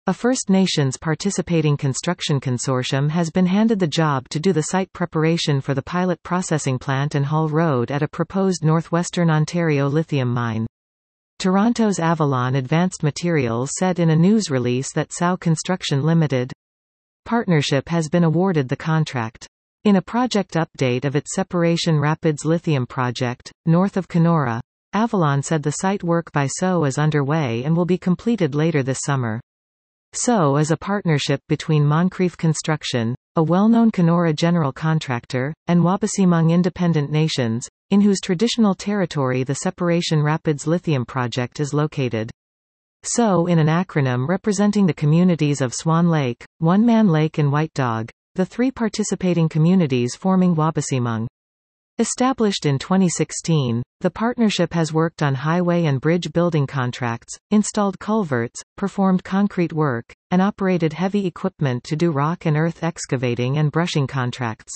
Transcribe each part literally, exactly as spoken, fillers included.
A First Nations participating construction consortium has been handed the job to do the site preparation for the pilot processing plant and haul road at a proposed northwestern Ontario lithium mine. Toronto's Avalon Advanced Materials said in a news release that S O U Construction Limited partnership has been awarded the contract. In a project update of its Separation Rapids lithium project, north of Kenora, Avalon said the site work by S O U is underway and will be completed later this summer. S O U is a partnership between Moncrief Construction, a well-known Kenora general contractor, and Wabaseemoong Independent Nations, in whose traditional territory the Separation Rapids lithium project is located. S O U in an acronym representing the communities of Swan Lake, One Man Lake and White Dog, the three participating communities forming Wabaseemoong. Established in twenty sixteen, the partnership has worked on highway and bridge building contracts, installed culverts, performed concrete work, and operated heavy equipment to do rock and earth excavating and brushing contracts.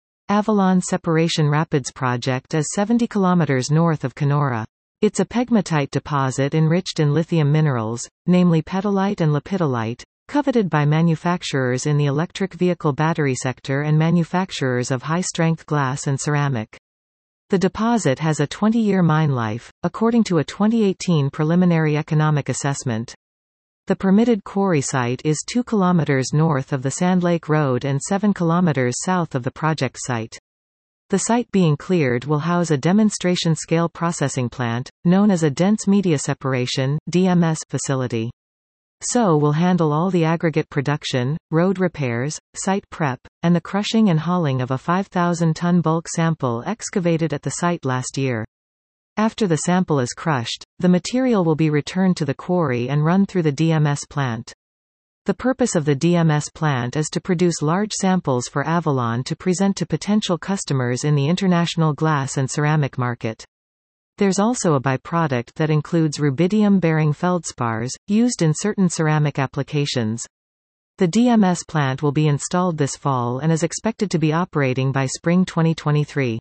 Avalon Separation Rapids project is seventy kilometers north of Kenora. It's a pegmatite deposit enriched in lithium minerals, namely petalite and lepidolite, coveted by manufacturers in the electric vehicle battery sector and manufacturers of high-strength glass and ceramic. The deposit has a twenty-year mine life, according to a twenty eighteen preliminary economic assessment. The permitted quarry site is two kilometers north of the Sand Lake Road and seven kilometers south of the project site. The site being cleared will house a demonstration-scale processing plant, known as a Dense Media Separation (D M S) facility. S O U will handle all the aggregate production, road repairs, site prep, and the crushing and hauling of a five thousand ton bulk sample excavated at the site last year. After the sample is crushed, the material will be returned to the quarry and run through the D M S plant. The purpose of the D M S plant is to produce large samples for Avalon to present to potential customers in the international glass and ceramic market. There's also a byproduct that includes rubidium-bearing feldspars, used in certain ceramic applications. The D M S plant will be installed this fall and is expected to be operating by spring twenty twenty-three.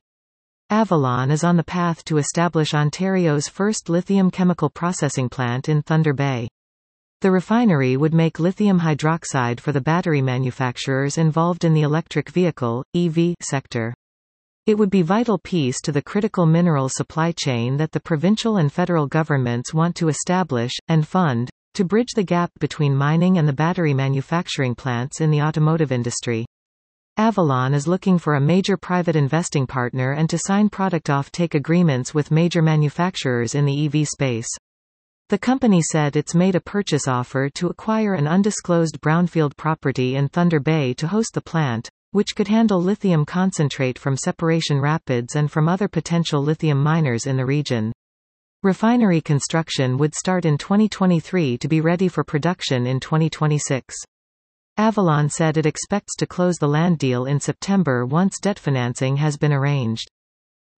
Avalon is on the path to establish Ontario's first lithium chemical processing plant in Thunder Bay. The refinery would make lithium hydroxide for the battery manufacturers involved in the electric vehicle, E V, sector. It would be a vital piece to the critical mineral supply chain that the provincial and federal governments want to establish, and fund, to bridge the gap between mining and the battery manufacturing plants in the automotive industry. Avalon is looking for a major private investing partner and to sign product off-take agreements with major manufacturers in the E V space. The company said it's made a purchase offer to acquire an undisclosed brownfield property in Thunder Bay to host the plant, which could handle lithium concentrate from Separation Rapids and from other potential lithium miners in the region. Refinery construction would start in twenty twenty-three to be ready for production in twenty twenty-six. Avalon said it expects to close the land deal in September once debt financing has been arranged.